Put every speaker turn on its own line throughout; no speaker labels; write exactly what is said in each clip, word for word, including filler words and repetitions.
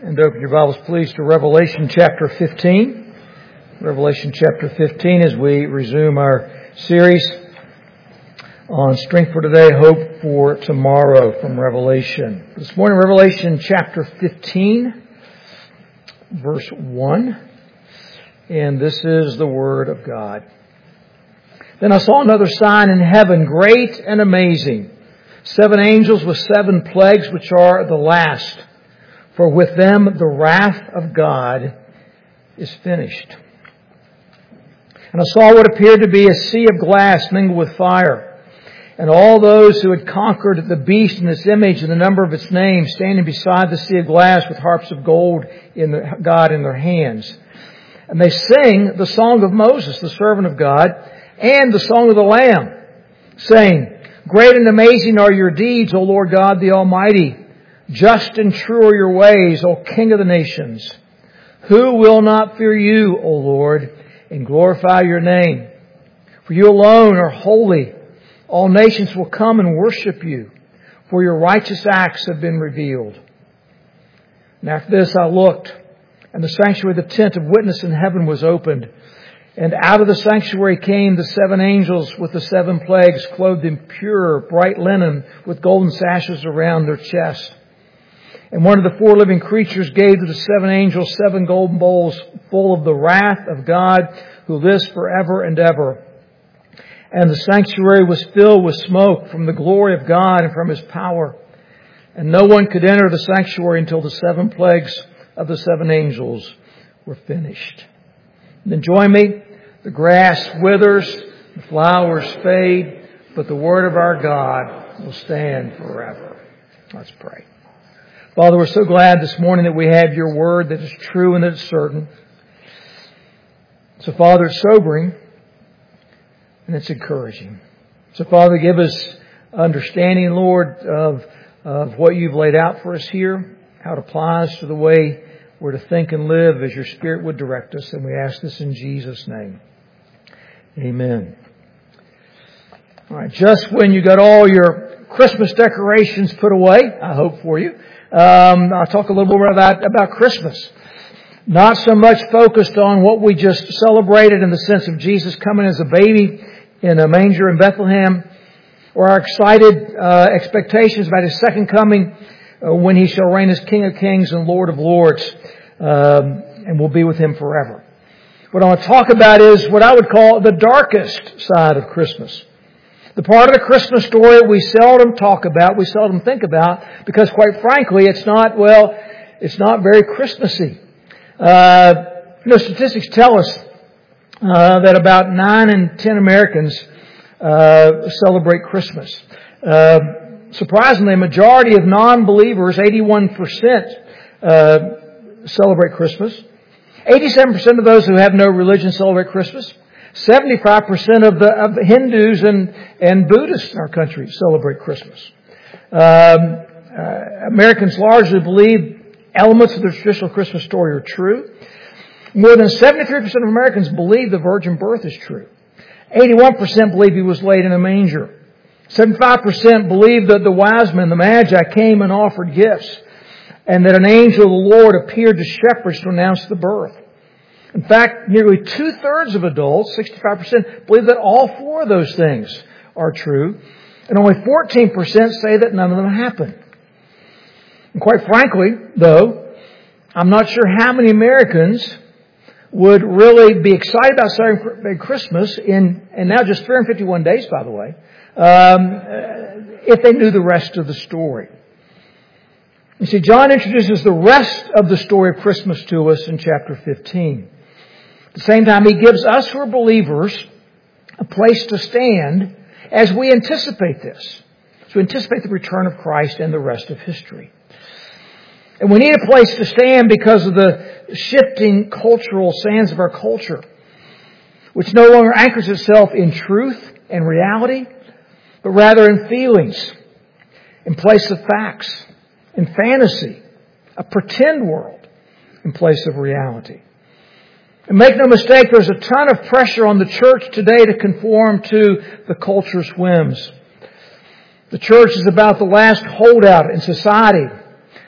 And open your Bibles, please, to Revelation chapter fifteen. Revelation chapter fifteen as we resume our series on Strength for Today, Hope for Tomorrow from Revelation. This morning, Revelation chapter fifteen, verse one. And this is the Word of God. Then I saw another sign in heaven, great and amazing. Seven angels with seven plagues, which are the last. For with them the wrath of God is finished. And I saw what appeared to be a sea of glass mingled with fire. And all those who had conquered the beast and its image and the number of its name, standing beside the sea of glass with harps of gold in the, God in their hands. And they sing the song of Moses, the servant of God, and the song of the Lamb, saying, Great and amazing are your deeds, O Lord God the Almighty. Just and true are your ways, O King of the nations. Who will not fear you, O Lord, and glorify your name? For you alone are holy. All nations will come and worship you, for your righteous acts have been revealed. And after this I looked, and the sanctuary, the tent of witness in heaven was opened. And out of the sanctuary came the seven angels with the seven plagues, clothed in pure, bright linen, with golden sashes around their chests. And one of the four living creatures gave to the seven angels seven golden bowls full of the wrath of God, who lives forever and ever. And the sanctuary was filled with smoke from the glory of God and from His power. And no one could enter the sanctuary until the seven plagues of the seven angels were finished. And then join me. The grass withers, the flowers fade, but the word of our God will stand forever. Let's pray. Father, we're so glad this morning that we have your word that is true and that it's certain. So, Father, it's sobering and it's encouraging. So, Father, give us understanding, Lord, of, of what you've laid out for us here, how it applies to the way we're to think and live as your Spirit would direct us. And we ask this in Jesus' name. Amen. All right, just when you got all your Christmas decorations put away, I hope for you, Um, I'll talk a little bit more about, about Christmas. Not so much focused on what we just celebrated in the sense of Jesus coming as a baby in a manger in Bethlehem, or our excited uh, expectations about His second coming uh, when He shall reign as King of Kings and Lord of Lords, um, and we'll be with Him forever. What I want to talk about is what I would call the darkest side of Christmas. The part of the Christmas story we seldom talk about, we seldom think about, because quite frankly, it's not, well, it's not very Christmassy. Uh, you know, statistics tell us uh, that about nine in ten Americans uh, celebrate Christmas. Uh, surprisingly, a majority of non-believers, eighty-one percent, uh, celebrate Christmas. eighty-seven percent of those who have no religion celebrate Christmas. seventy-five percent of the, of the Hindus and, and Buddhists in our country celebrate Christmas. Um, uh, Americans largely believe elements of the traditional Christmas story are true. More than seventy-three percent of Americans believe the virgin birth is true. eighty-one percent believe He was laid in a manger. seventy-five percent believe that the wise men, the Magi, came and offered gifts, and that an angel of the Lord appeared to shepherds to announce the birth. In fact, nearly two-thirds of adults, sixty-five percent, believe that all four of those things are true. And only fourteen percent say that none of them happened. And quite frankly, though, I'm not sure how many Americans would really be excited about celebrating Christmas in, and now just three hundred fifty-one days, by the way, um, if they knew the rest of the story. You see, John introduces the rest of the story of Christmas to us in chapter fifteen. At the same time, he gives us who are believers a place to stand as we anticipate this. So we anticipate the return of Christ and the rest of history. And we need a place to stand because of the shifting cultural sands of our culture, which no longer anchors itself in truth and reality, but rather in feelings, in place of facts, in fantasy, a pretend world in place of reality. And make no mistake, there's a ton of pressure on the church today to conform to the culture's whims. The church is about the last holdout in society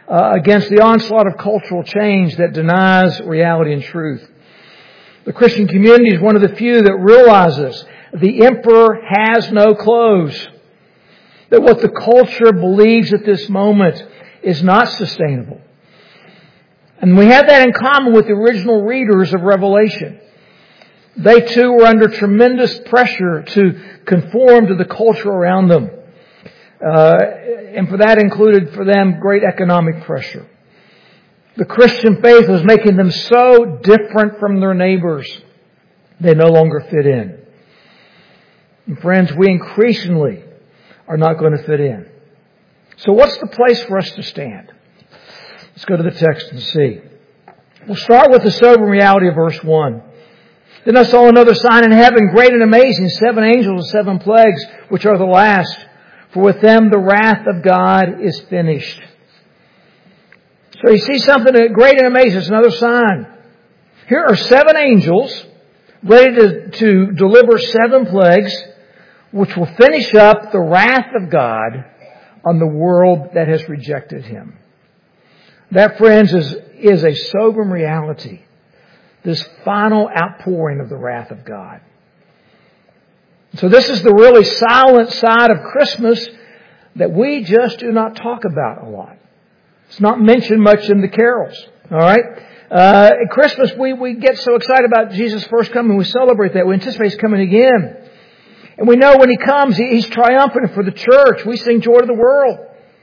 uh, against the onslaught of cultural change that denies reality and truth. The Christian community is one of the few that realizes the emperor has no clothes. That what the culture believes at this moment is not sustainable. And we have that in common with the original readers of Revelation. They too were under tremendous pressure to conform to the culture around them. Uh, and for that included for them great economic pressure. The Christian faith was making them so different from their neighbors, they no longer fit in. And friends, we increasingly are not going to fit in. So what's the place for us to stand? Let's go to the text and see. We'll start with the sober reality of verse one. Then I saw another sign in heaven, great and amazing, seven angels and seven plagues, which are the last. For with them the wrath of God is finished. So you see something great and amazing. It's another sign. Here are seven angels ready to, to deliver seven plagues, which will finish up the wrath of God on the world that has rejected Him. That, friends, is, is a sobering reality. This final outpouring of the wrath of God. So this is the really silent side of Christmas that we just do not talk about a lot. It's not mentioned much in the carols. All right? Uh, at Christmas, we, we get so excited about Jesus' first coming. We celebrate that. We anticipate He's coming again. And we know when He comes, He's triumphant for the church. We sing joy to the world.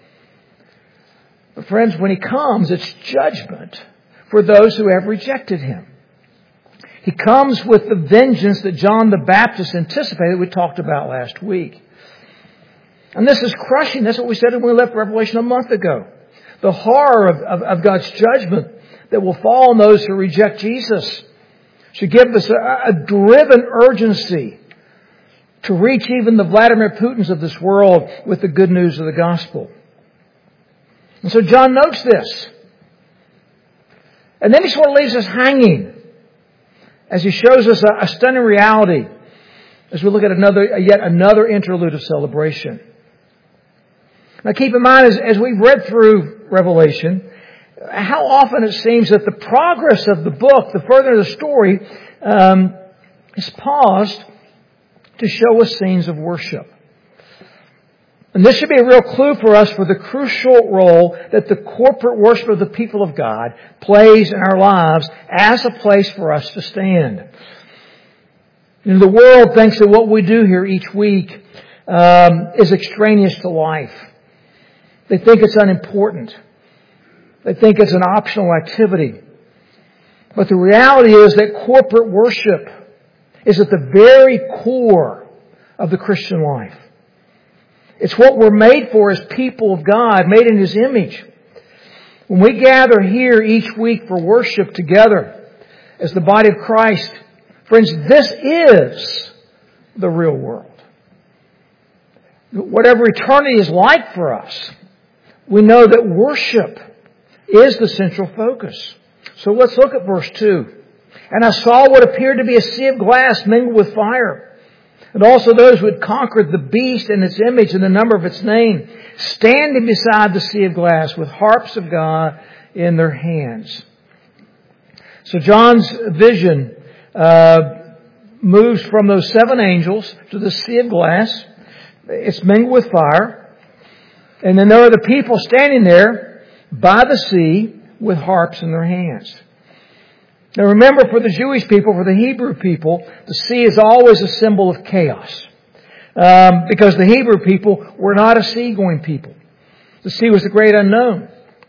But friends, when He comes, it's judgment for those who have rejected Him. He comes with the vengeance that John the Baptist anticipated, we talked about last week. And this is crushing. That's what we said when we left Revelation a month ago. The horror of, of, of God's judgment that will fall on those who reject Jesus should give us a, a driven urgency to reach even the Vladimir Putins of this world with the good news of the gospel. And so John notes this. And then he sort of leaves us hanging as he shows us a, a stunning reality as we look at another, yet another interlude of celebration. Now keep in mind, as, as we've read through Revelation, how often it seems that the progress of the book, the further the story, um, is paused to show us scenes of worship. And this should be a real clue for us for the crucial role that the corporate worship of the people of God plays in our lives as a place for us to stand. You know, the world thinks that what we do here each week um, is extraneous to life. They think it's unimportant. They think it's an optional activity. But the reality is that corporate worship is at the very core of the Christian life. It's what we're made for as people of God, made in His image. When we gather here each week for worship together as the body of Christ, friends, this is the real world. Whatever eternity is like for us, we know that worship is the central focus. So let's look at verse two. And I saw what appeared to be a sea of glass mingled with fire. And also those who had conquered the beast and its image and the number of its name, standing beside the sea of glass with harps of God in their hands. So John's vision uh, moves from those seven angels to the sea of glass. It's mingled with fire. And then there are the people standing there by the sea with harps in their hands. Now remember, for the Jewish people, for the Hebrew people, the sea is always a symbol of chaos. Um, because the Hebrew people were not a sea-going people. The sea was the great unknown.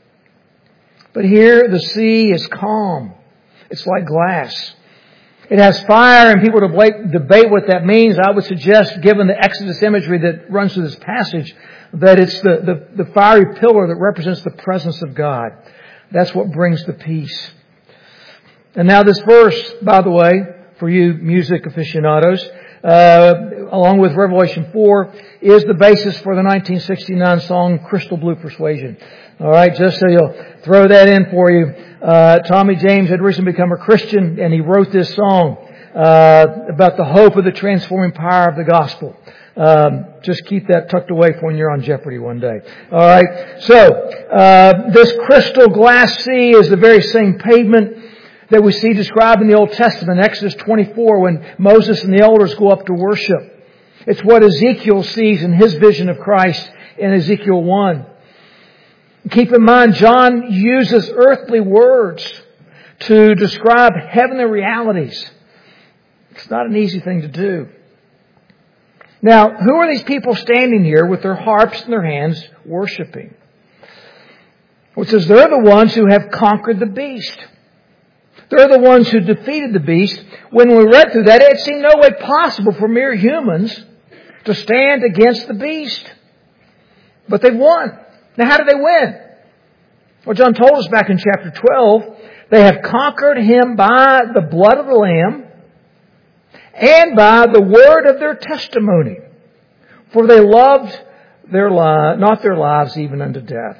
But here the sea is calm. It's like glass. It has fire, and people debate what that means. I would suggest, given the Exodus imagery that runs through this passage, that it's the, the, the fiery pillar that represents the presence of God. That's what brings the peace. And now this verse, by the way, for you music aficionados, uh, along with Revelation four, is the basis for the nineteen sixty-nine song Crystal Blue Persuasion. All right, just so you'll throw that in for you. Uh, Tommy James had recently become a Christian, and he wrote this song uh, about the hope of the transforming power of the gospel. Um, just keep that tucked away for when you're on Jeopardy one day. All right. So uh, this crystal glass sea is the very same pavement that we see described in the Old Testament, Exodus twenty-four, when Moses and the elders go up to worship. It's what Ezekiel sees in his vision of Christ in Ezekiel one. Keep in mind, John uses earthly words to describe heavenly realities. It's not an easy thing to do. Now, who are these people standing here with their harps in their hands worshiping? Well, it says they're the ones who have conquered the beast. They're the ones who defeated the beast. When we read through that, it seemed no way possible for mere humans to stand against the beast. But they've won. Now, how did they win? Well, John told us back in chapter twelve, they have conquered him by the blood of the Lamb and by the word of their testimony. For they loved their li- not their lives even unto death.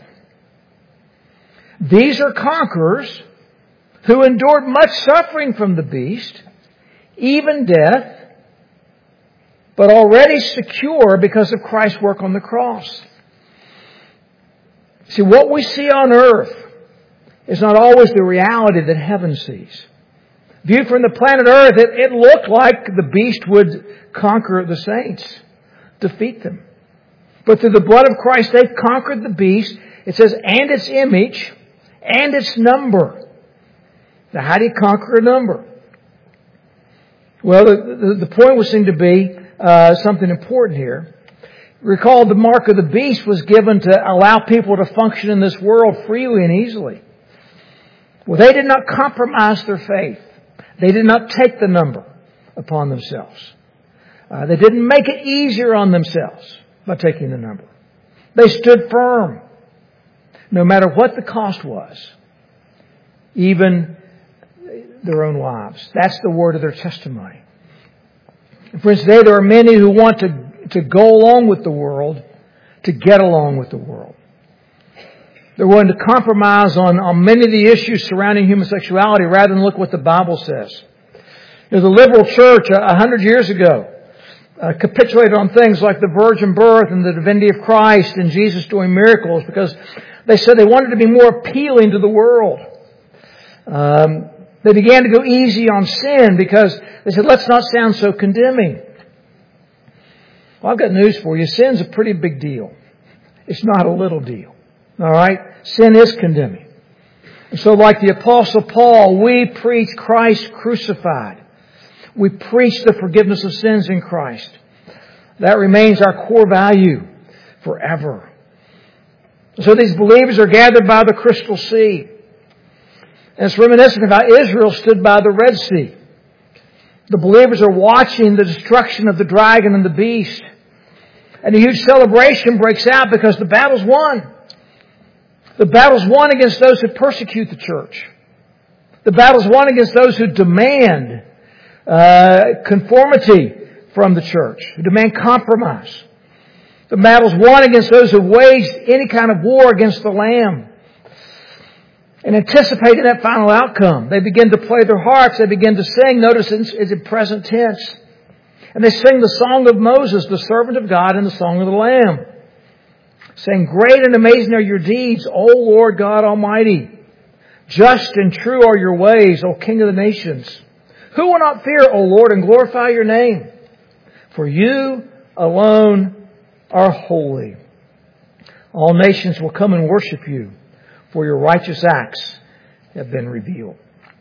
These are conquerors who endured much suffering from the beast, even death, but already secure because of Christ's work on the cross. See, what we see on earth is not always the reality that heaven sees. Viewed from the planet Earth, it, it looked like the beast would conquer the saints, defeat them. But through the blood of Christ, they've conquered the beast. It says, and its image, and its number. Now, how do you conquer a number? Well, the, the, the point would seem to be uh, something important here. Recall, the mark of the beast was given to allow people to function in this world freely and easily. Well, they did not compromise their faith. They did not take the number upon themselves. Uh, they didn't make it easier on themselves by taking the number. They stood firm, no matter what the cost was, even their own lives. That's the word of their testimony. Friends, today there are many who want to to go along with the world, to get along with the world. They're willing to compromise on, on many of the issues surrounding homosexuality rather than look what the Bible says. You know, the liberal church a uh, hundred years ago uh, capitulated on things like the virgin birth and the divinity of Christ and Jesus doing miracles because they said they wanted to be more appealing to the world. Um, they began to go easy on sin because they said, let's not sound so condemning. Well, I've got news for you. Sin's a pretty big deal. It's not a little deal. All right? Sin is condemning. And so like the Apostle Paul, we preach Christ crucified. We preach the forgiveness of sins in Christ. That remains our core value forever. So these believers are gathered by the crystal sea. And it's reminiscent of how Israel stood by the Red Sea. The believers are watching the destruction of the dragon and the beast. And a huge celebration breaks out because the battle's won. The battle's won against those who persecute the church. The battle's won against those who demand uh, conformity from the church, who demand compromise. The battle's won against those who wage any kind of war against the Lamb. And anticipating that final outcome, they begin to play their harps. They begin to sing. Notice it's in present tense. And they sing the song of Moses, the servant of God, and the song of the Lamb. Saying, great and amazing are your deeds, O Lord God Almighty. Just and true are your ways, O King of the nations. Who will not fear, O Lord, and glorify your name? For you alone are holy. All nations will come and worship you, for your righteous acts have been revealed.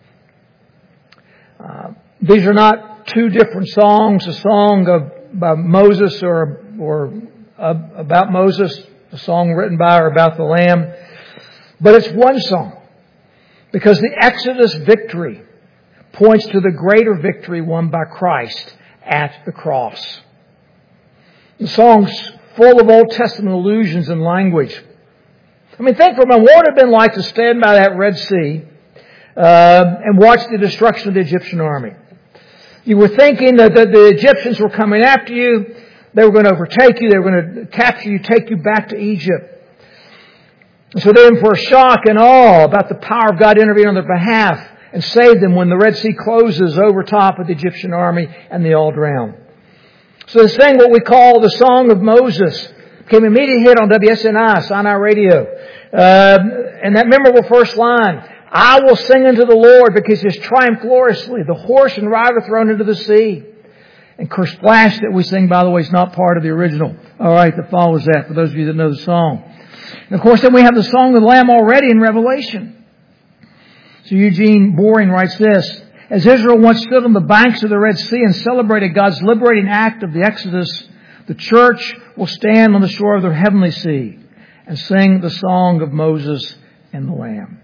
Uh, these are not two different songs, a song of, by Moses or, or uh, about Moses, a song written by or about the Lamb. But it's one song. Because the Exodus victory points to the greater victory won by Christ at the cross. The song's full of Old Testament allusions and language. I mean, think for a moment, what would it have been like to stand by that Red Sea uh, and watch the destruction of the Egyptian army? You were thinking that the, the Egyptians were coming after you. They were going to overtake you. They were going to capture you, take you back to Egypt. And so they're in for a shock and awe about the power of God to intervene on their behalf and save them when the Red Sea closes over top of the Egyptian army and they all drown. So they sang what we call the Song of Moses. Came immediately hit on W S N I, Sinai Radio. Uh, and that memorable first line, I will sing unto the Lord because He has triumphed gloriously. The horse and rider thrown into the sea. And Kersplash that we sing, by the way, is not part of the original. All right, that follows that for those of you that know the song. And of course, then we have the Song of the Lamb already in Revelation. So Eugene Boring writes this, as Israel once stood on the banks of the Red Sea and celebrated God's liberating act of the Exodus, the church will stand on the shore of the heavenly sea and sing the song of Moses and the Lamb.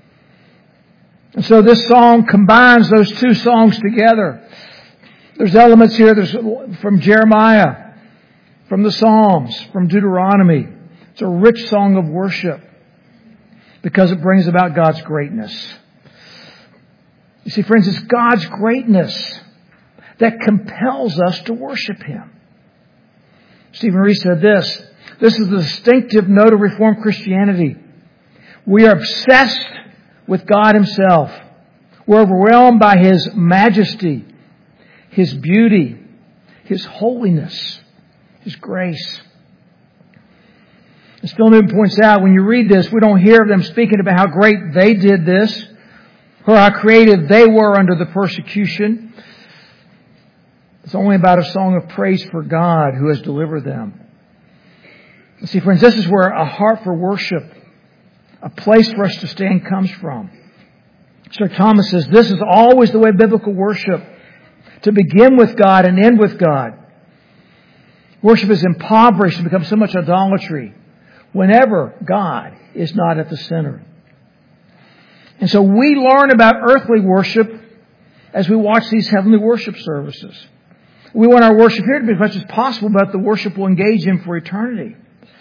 And so this song combines those two songs together. There's elements here there's from Jeremiah, from the Psalms, from Deuteronomy. It's a rich song of worship because it brings about God's greatness. You see, friends, it's God's greatness that compels us to worship Him. Stephen Reese said this, this is the distinctive note of Reformed Christianity. We are obsessed with God Himself. We're overwhelmed by His majesty, His beauty, His holiness, His grace. As Phil Newton points out, when you read this, we don't hear them speaking about how great they did this, or how creative they were under the persecution. It's only about a song of praise for God who has delivered them. You see, friends, this is where a heart for worship, a place for us to stand, comes from. Sir Thomas says, this is always the way biblical worship, to begin with God and end with God. Worship is impoverished and becomes so much idolatry whenever God is not at the center. And so we learn about earthly worship as we watch these heavenly worship services. We want our worship here to be as much as possible about the worship we'll engage in for eternity.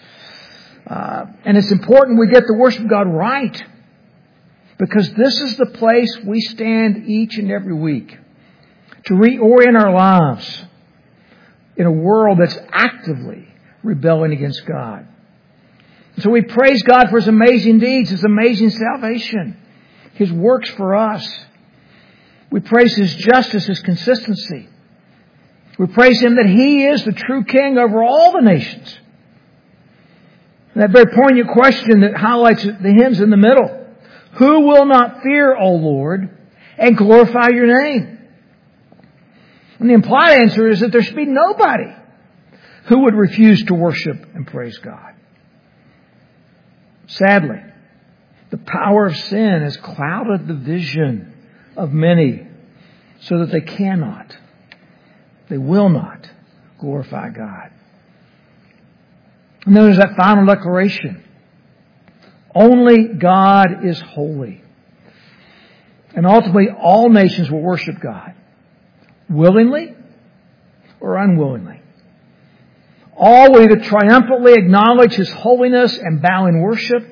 Uh, and it's important we get the worship of God right, because this is the place we stand each and every week to reorient our lives in a world that's actively rebelling against God. So we praise God for His amazing deeds, His amazing salvation, His works for us. We praise His justice, His consistency. We praise Him that He is the true King over all the nations. And that very poignant question that highlights the hymns in the middle. Who will not fear, O Lord, and glorify Your name? And the implied answer is that there should be nobody who would refuse to worship and praise God. Sadly, the power of sin has clouded the vision of many so that they cannot, they will not glorify God. And then there's that final declaration. Only God is holy. And ultimately, all nations will worship God, willingly or unwillingly. All will either triumphantly acknowledge His holiness and bow in worship,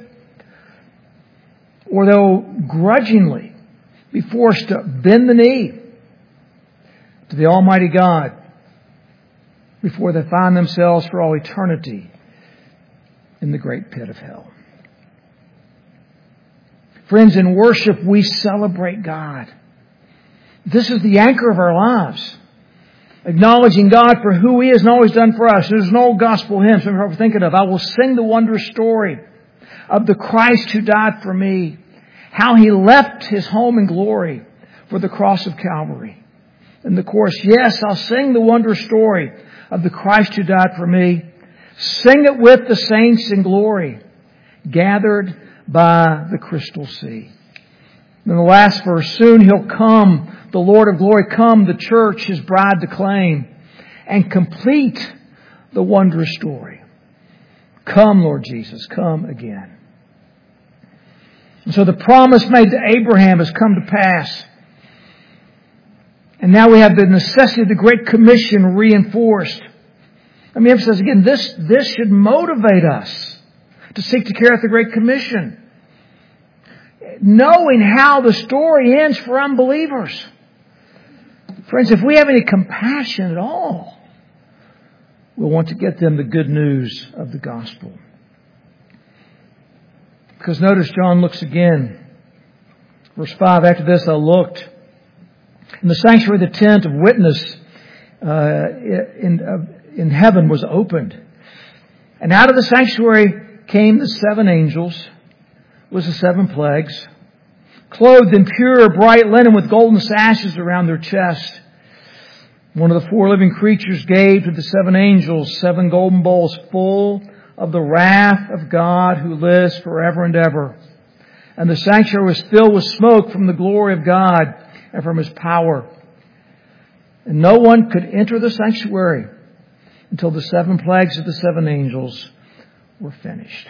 or they'll grudgingly be forced to bend the knee to the Almighty God before they find themselves for all eternity in the great pit of hell. Friends, in worship we celebrate God. This is the anchor of our lives. Acknowledging God for who He is and all He's done for us. There's an old gospel hymn some people are thinking of. I will sing the wondrous story of the Christ who died for me. How He left His home in glory for the cross of Calvary. And the chorus, yes, I'll sing the wondrous story of the Christ who died for me. Sing it with the saints in glory, gathered by the crystal sea. And the last verse, soon He'll come, the Lord of glory, come, the church, His bride to claim, and complete the wondrous story. Come, Lord Jesus, come again. And so the promise made to Abraham has come to pass. And now we have the necessity of the Great Commission reinforced. Let me emphasize again, this, this should motivate us to seek to carry out the Great Commission, knowing how the story ends for unbelievers. Friends, if we have any compassion at all, we'll want to get them the good news of the gospel. Because notice John looks again. Verse five, after this I looked in the sanctuary of the tent of witness, uh, in, uh, in heaven was opened. And out of the sanctuary came the seven angels, was the seven plagues, clothed in pure, bright linen with golden sashes around their chest. One of the four living creatures gave to the seven angels seven golden bowls full of the wrath of God who lives forever and ever. And the sanctuary was filled with smoke from the glory of God and from His power. And no one could enter the sanctuary until the seven plagues of the seven angels were finished.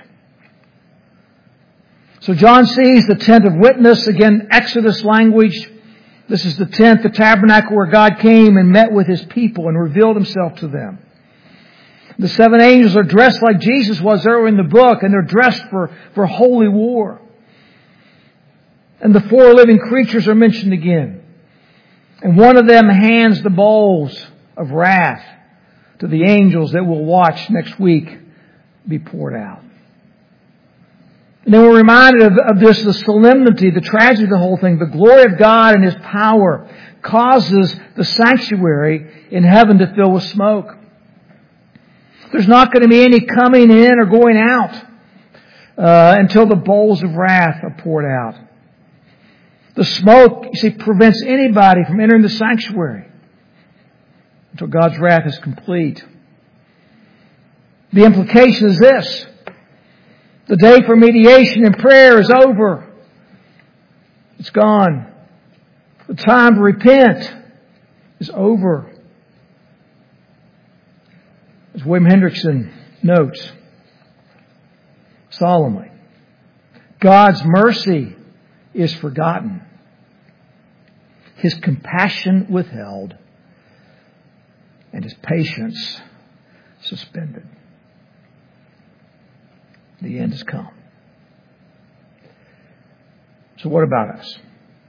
So John sees the tent of witness, again, Exodus language. This is the tent, the tabernacle where God came and met with His people and revealed Himself to them. The seven angels are dressed like Jesus was earlier in the book, and they're dressed for, for holy war. And the four living creatures are mentioned again. And one of them hands the bowls of wrath to the angels that we'll watch next week be poured out. And then we're reminded of, of this, the solemnity, the tragedy of the whole thing. The glory of God and His power causes the sanctuary in heaven to fill with smoke. There's not going to be any coming in or going out uh, until the bowls of wrath are poured out. The smoke, you see, prevents anybody from entering the sanctuary until God's wrath is complete. The implication is this: the day for mediation and prayer is over. It's gone. The time to repent is over. As William Hendrickson notes solemnly, God's mercy is forgotten, His compassion withheld, and His patience suspended. The end has come. So what about us?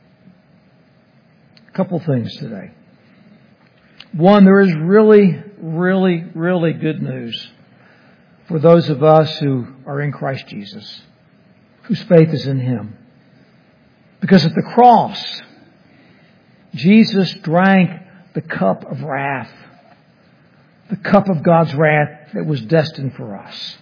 A couple things today. One, there is really, really, really good news for those of us who are in Christ Jesus, whose faith is in Him. Because at the cross, Jesus drank the cup of wrath, the cup of God's wrath that was destined for us.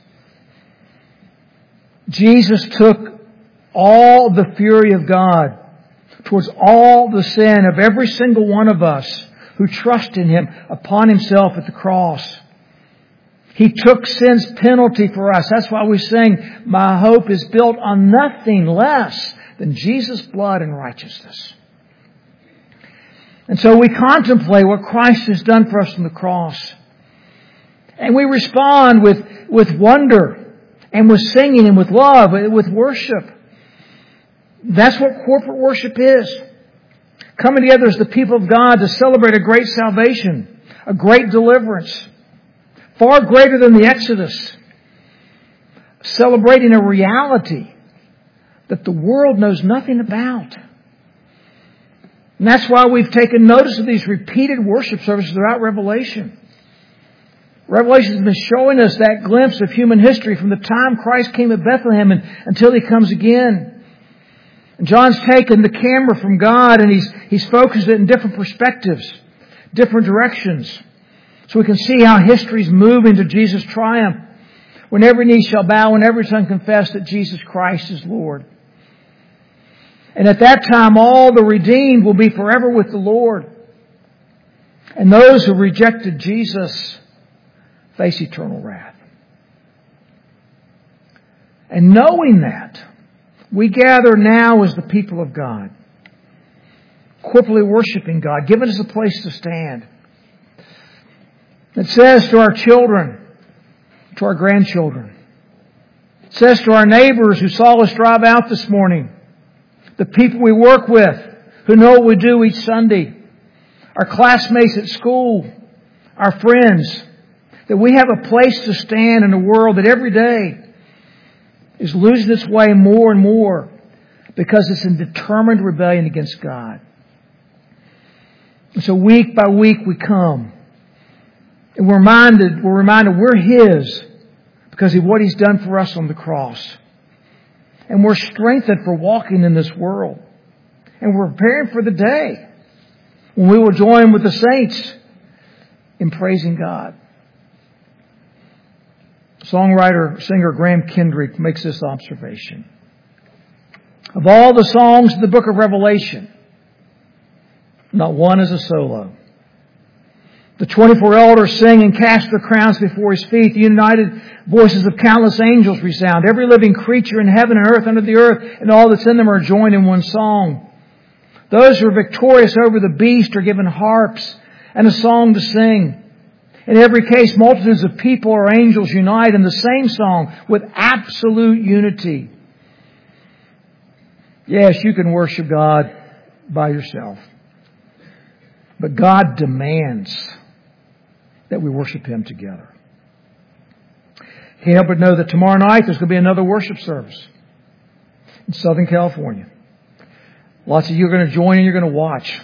Jesus took all the fury of God towards all the sin of every single one of us who trust in Him upon Himself at the cross. He took sin's penalty for us. That's why we sing, my hope is built on nothing less than Jesus' blood and righteousness. And so we contemplate what Christ has done for us on the cross. And we respond with, with wonder and with singing and with love, with worship. That's what corporate worship is. Coming together as the people of God to celebrate a great salvation, a great deliverance, far greater than the Exodus. Celebrating a reality that the world knows nothing about. And that's why we've taken notice of these repeated worship services throughout Revelation. Revelation has been showing us that glimpse of human history from the time Christ came to Bethlehem and, until He comes again. And John's taken the camera from God and he's, he's focused it in different perspectives, different directions. So we can see how history's moving to Jesus' triumph. When every knee shall bow and every tongue confess that Jesus Christ is Lord. And at that time, all the redeemed will be forever with the Lord. And those who rejected Jesus face eternal wrath. And knowing that, we gather now as the people of God, corporately worshiping God, giving us a place to stand. It says to our children, to our grandchildren, it says to our neighbors who saw us drive out this morning, the people we work with who know what we do each Sunday, our classmates at school, our friends, that we have a place to stand in a world that every day is losing its way more and more because it's in determined rebellion against God. And so week by week we come and we're reminded, we're reminded we're His because of what He's done for us on the cross. And we're strengthened for walking in this world. And we're preparing for the day when we will join with the saints in praising God. Songwriter, singer Graham Kendrick makes this observation. Of all the songs in the book of Revelation, not one is a solo. The twenty-four elders sing and cast their crowns before His feet. The united voices of countless angels resound. Every living creature in heaven and earth under the earth and all that's in them are joined in one song. Those who are victorious over the beast are given harps and a song to sing. In every case, multitudes of people or angels unite in the same song with absolute unity. Yes, you can worship God by yourself. But God demands that we worship Him together. Can't help but know that tomorrow night there's going to be another worship service in Southern California. Lots of you are going to join and you're going to watch.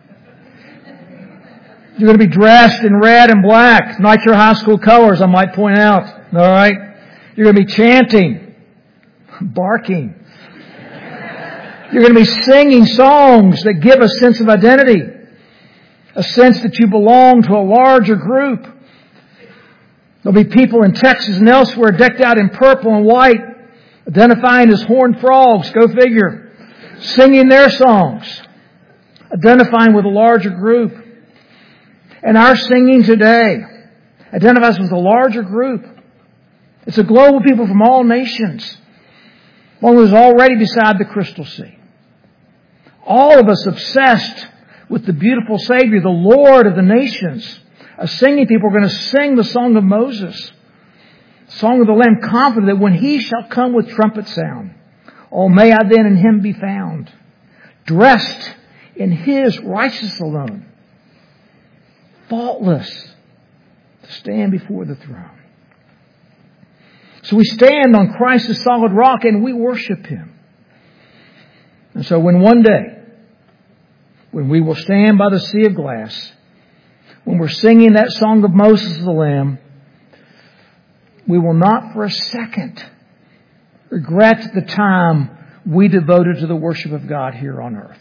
You're going to be dressed in red and black, not your high school colors, I might point out. All right? You're going to be chanting, barking. You're going to be singing songs that give a sense of identity, a sense that you belong to a larger group. There'll be people in Texas and elsewhere decked out in purple and white, identifying as horned frogs, go figure, singing their songs, identifying with a larger group. And our singing today identifies with a larger group. It's a global people from all nations. One who is already beside the crystal sea. All of us obsessed with the beautiful Savior, the Lord of the nations. A singing people are going to sing the song of Moses. Song of the Lamb, confident that when He shall come with trumpet sound, oh, may I then in Him be found, dressed in His righteousness alone, faultless, to stand before the throne. So we stand on Christ as solid rock and we worship Him. And so when one day, when we will stand by the sea of glass, when we're singing that song of Moses the Lamb, we will not for a second regret the time we devoted to the worship of God here on earth.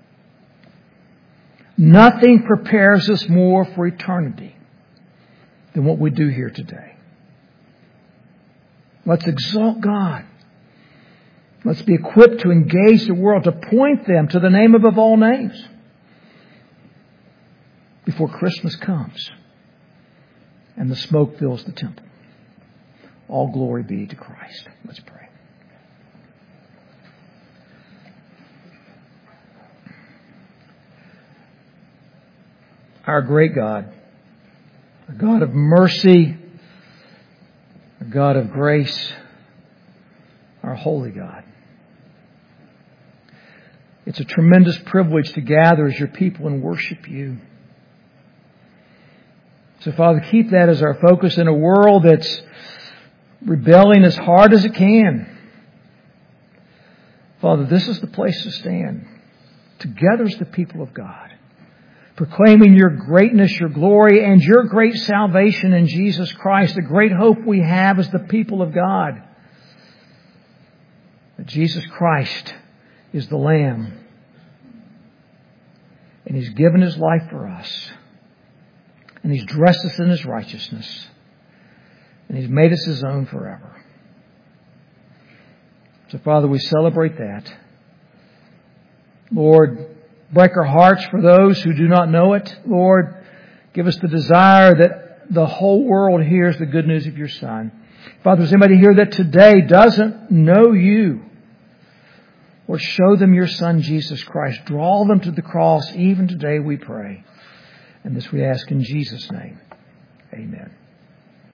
Nothing prepares us more for eternity than what we do here today. Let's exalt God. Let's be equipped to engage the world, to point them to the name above all names before Christmas comes and the smoke fills the temple. All glory be to Christ. Let's pray. Our great God, a God of mercy, a God of grace, our holy God. It's a tremendous privilege to gather as your people and worship you. So, Father, keep that as our focus in a world that's rebelling as hard as it can. Father, this is the place to stand together as the people of God, proclaiming your greatness, your glory, and your great salvation in Jesus Christ, the great hope we have as the people of God. That Jesus Christ is the Lamb, and He's given His life for us, and He's dressed us in His righteousness, and He's made us His own forever. So, Father, we celebrate that. Lord, break our hearts for those who do not know it. Lord, give us the desire that the whole world hears the good news of your Son. Father, there's anybody here that today doesn't know you, Lord, show them your Son, Jesus Christ. Draw them to the cross even today, we pray. And this we ask in Jesus' name. Amen.